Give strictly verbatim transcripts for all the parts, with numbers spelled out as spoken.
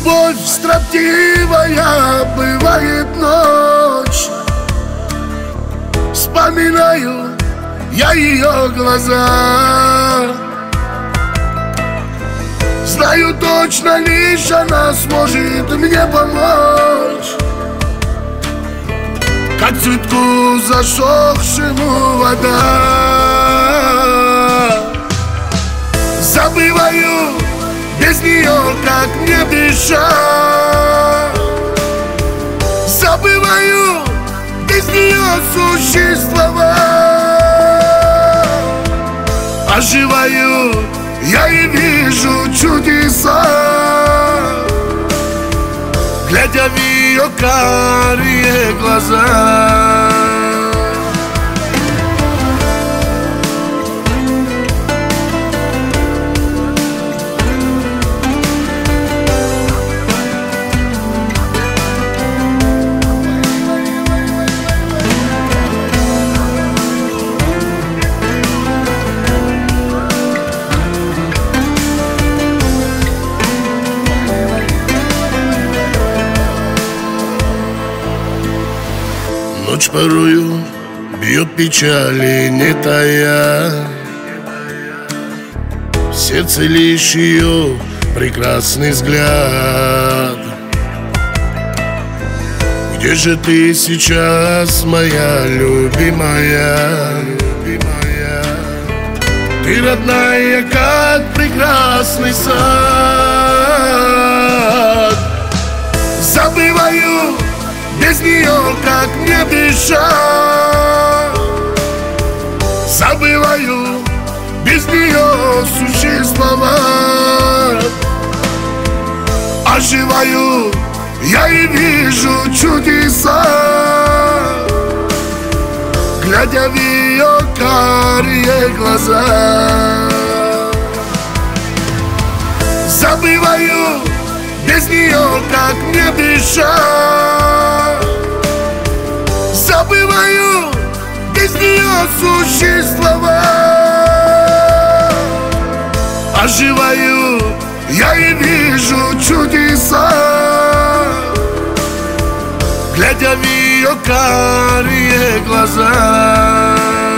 Любовь строптивая, бывает ночь. Вспоминаю я ее глаза. Знаю точно, лишь она сможет мне помочь, как цветку засохшему вода. Забываю без нее, как мне дышать. Забываю без нее существовать. Оживаю я и вижу чудеса, глядя в ее карие глаза. Ночь порою бьет печали, не тая. В сердце лишь ее прекрасный взгляд. Где же ты сейчас, моя любимая? Любимая, ты родная, как прекрасный сад. Забываю без нее, как мне дышать. Забываю без нее существовать. Оживаю я и вижу чудеса, глядя в ее карие глаза. Забываю без нее, как мне дышать. Забываю без нее существовать. Оживаю я и вижу чудеса, глядя в ее карие глаза.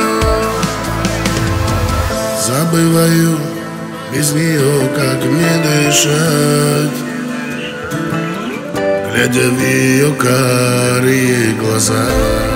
Забываю без нее, как мне дышать, глядя в ее карие глаза.